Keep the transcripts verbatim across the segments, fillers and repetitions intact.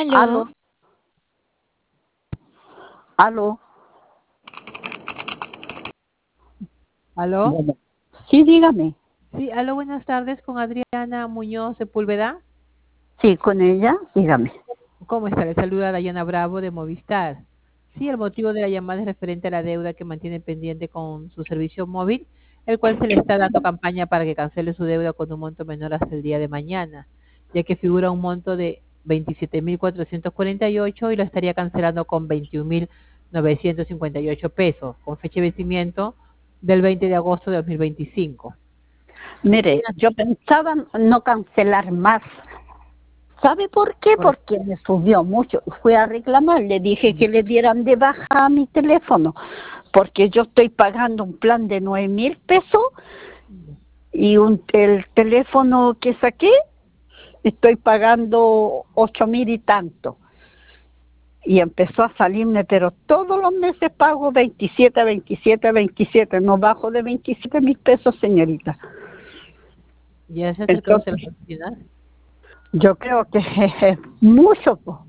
Aló. Aló. Aló. ¿Aló? Bueno. Sí, dígame. Sí, aló, buenas tardes, con Adriana Muñoz Sepúlveda. Sí, con ella, dígame. ¿Cómo está? Le saluda Dayana Bravo de Movistar. Sí, el motivo de la llamada es referente a la deuda que mantiene pendiente con su servicio móvil, el cual se le está dando campaña para que cancele su deuda con un monto menor hasta el día de mañana, ya que figura un monto de veintisiete mil cuatrocientos cuarenta y ocho y lo estaría cancelando con veintiún mil novecientos cincuenta y ocho pesos, con fecha de vencimiento del veinte de agosto de dos mil veinticinco. Mire, yo pensaba no cancelar más. ¿Sabe por qué? Por- Porque me subió mucho. Fui a reclamar, le dije que le dieran de baja a mi teléfono, porque yo estoy pagando un plan de nueve mil pesos y un, el teléfono que saqué estoy pagando ocho mil y tanto. Y empezó a salirme, pero todos los meses pago veintisiete, veintisiete, veintisiete, no bajo de veintisiete mil pesos, señorita. ¿Ya se acercó usted a Entonces, la oficina? yo creo que es mucho, po,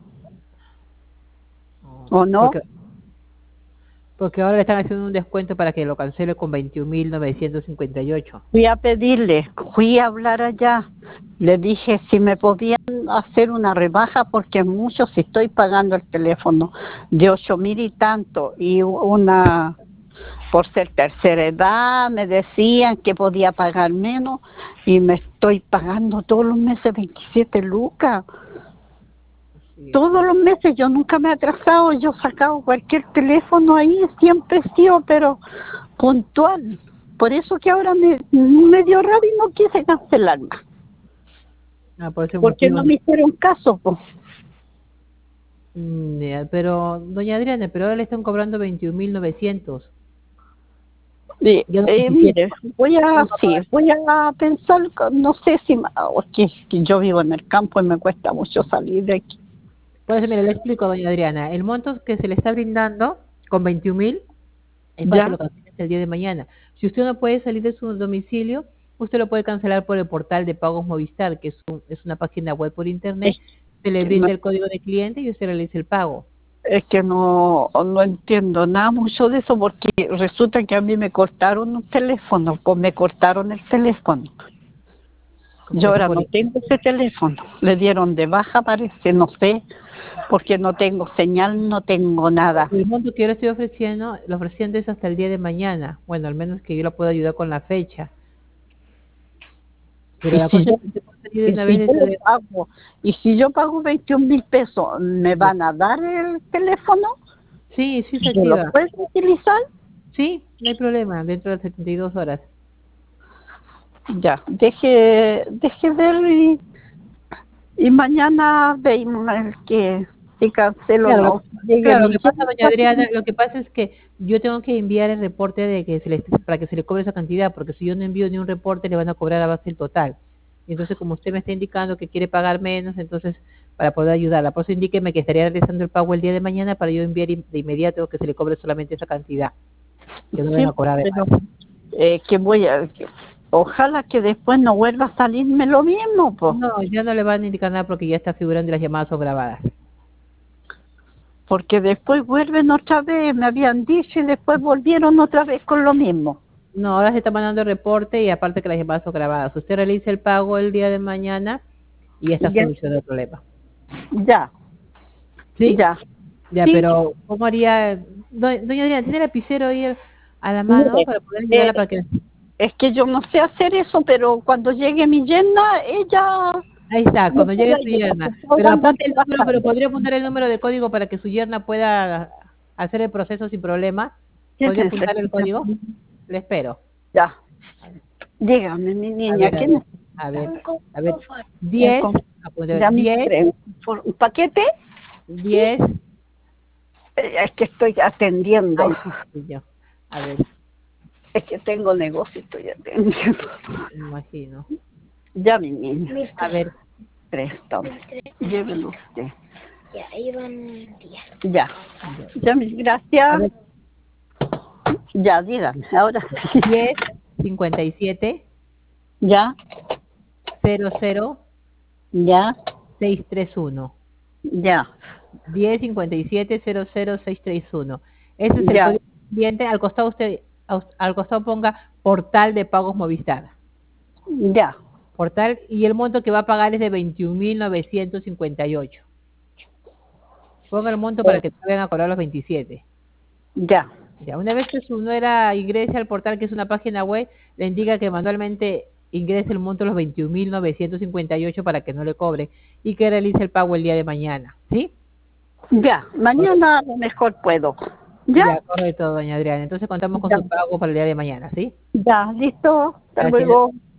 Oh, ¿o no? Porque, porque ahora le están haciendo un descuento para que lo cancele con veintiún mil novecientos cincuenta y ocho. Fui a pedirle, fui a hablar allá, le dije si me podían hacer una rebaja porque es mucho si estoy pagando el teléfono de ocho mil y tanto y una, por ser tercera edad, me decían que podía pagar menos y me estoy pagando todos los meses veintisiete lucas. Sí, Todos los meses, yo nunca me he atrasado, yo he sacado cualquier teléfono ahí, siempre he sido, pero puntual. Por eso que ahora me, me dio rabia y no quise cancelar más, ah, por ese porque motivo. no me hicieron caso, pues. Mm, ya, pero, doña Adriana, pero ahora le están cobrando veintiún mil novecientos. Eh, Ya no eh, veintisiete. mire, voy ¿Cómo a, va a sí, pagar? voy a pensar, no sé si, ma- o es que, que yo vivo en el campo y me cuesta mucho salir de aquí. Por eso, mire, le explico, doña Adriana. El monto que se le está brindando con veintiún mil es para que ¿Ya? lo cancele hasta el día de mañana. Si usted no puede salir de su domicilio, usted lo puede cancelar por el portal de pagos Movistar, que es, un- es una página web por internet. Es Se le que no, brinda el código de cliente y usted realiza el pago. es que no, no entiendo nada mucho de eso porque resulta que a mí me cortaron un teléfono, pues me cortaron el teléfono. Como Yo que se ahora por no tengo ese teléfono, le dieron de baja parece, no sé, porque no tengo señal, no tengo nada. el monto que yo le estoy ofreciendo, lo ofreciendo es hasta el día de mañana. Bueno, al menos que yo lo pueda ayudar con la fecha. Pero Y la si cosa yo, es que usted puede salir de y una si vez de yo esa lo deuda. pago, y si yo pago veintiún mil pesos, ¿me van a dar el teléfono? Sí, sí se ¿Yo lo activa. puedo utilizar? Sí, no hay problema, dentro de las setenta y dos horas. Ya, deje, deje ver y, y mañana vemos el que si cancelo o Claro, lo, no. Llegue claro, lo mi que pasa, doña llamada. Adriana, lo que pasa es que yo tengo que enviar el reporte de que se le, para que se le cobre esa cantidad, porque si yo no envío ni un reporte, le van a cobrar a base el total. Y entonces, como usted me está indicando que quiere pagar menos, entonces, para poder ayudarla, por eso indíqueme que estaría realizando el pago el día de mañana para yo enviar in- de inmediato que se le cobre solamente esa cantidad, que no le van Sí, a cobrar de pero más. eh, que voy a, que- ojalá que después no vuelva a salirme lo mismo, pues, No, ya no le van a indicar nada porque ya está figurando y las llamadas son grabadas. porque después vuelven otra vez, me habían dicho y después volvieron otra vez con lo mismo. No, ahora se está mandando el reporte y aparte que las llamadas son grabadas. Usted realiza el pago el día de mañana y ya está Ya, solucionado el problema. ya, ¿Sí? ya. Ya, Sí, pero ¿cómo haría? Do- Doña Adriana, ¿tiene el lapicero ahí a la mano mire, para poder eh, ayudarla para que... es que yo no sé hacer eso, pero cuando llegue mi yerna, ella Ahí está, me cuando llegue puede su ayudar, yerna. porque Pero ahora anda apunte el número, pero trabajando. podría apuntar el número de código para que su yerna pueda hacer el proceso sin problema. ¿Qué ¿Podría apuntar el necesita? código? Le espero. Ya, dígame, mi A niña, ver, a ¿qué ver, necesita? a ver, a ver. Un diez, con- apunte, ya me diez, entré. ¿Por un paquete? Sí, diez. eh, es que estoy atendiendo. Ay, sí, yo. A ver, Es que tengo negocio y estoy atendiendo. me imagino. Ya, mi niña. A ver, Préstame. Llévelo usted. Ya, ahí van diez. Ya. ya. Ya, mis A gracias. ver, Ya, dígame. Ahora sí. diez, cincuenta y siete, Ya, cero cero, ya. seis tres uno. Ya, diez cincuenta y siete cero cero seis treinta y uno. Ese es el ya, código pendiente. Al costado usted, au- al costado ponga portal de pagos Movistar. ya, Portal, y el monto que va a pagar es de veintiún mil novecientos cincuenta y ocho. Ponga el monto para eh, que te vayan a cobrar los veintisiete. ya, Ya, una vez que su nuera ingrese al portal, que es una página web, le indica que manualmente ingrese el monto de los veintiún mil novecientos cincuenta y ocho para que no le cobre y que realice el pago el día de mañana. ¿Sí? ya. Mañana a lo mejor puedo. ¿Ya? Ya, correcto, doña Adriana. Entonces contamos con Ya, su pago para el día de mañana. ¿Sí? ya, listo. Hasta Gracias. luego.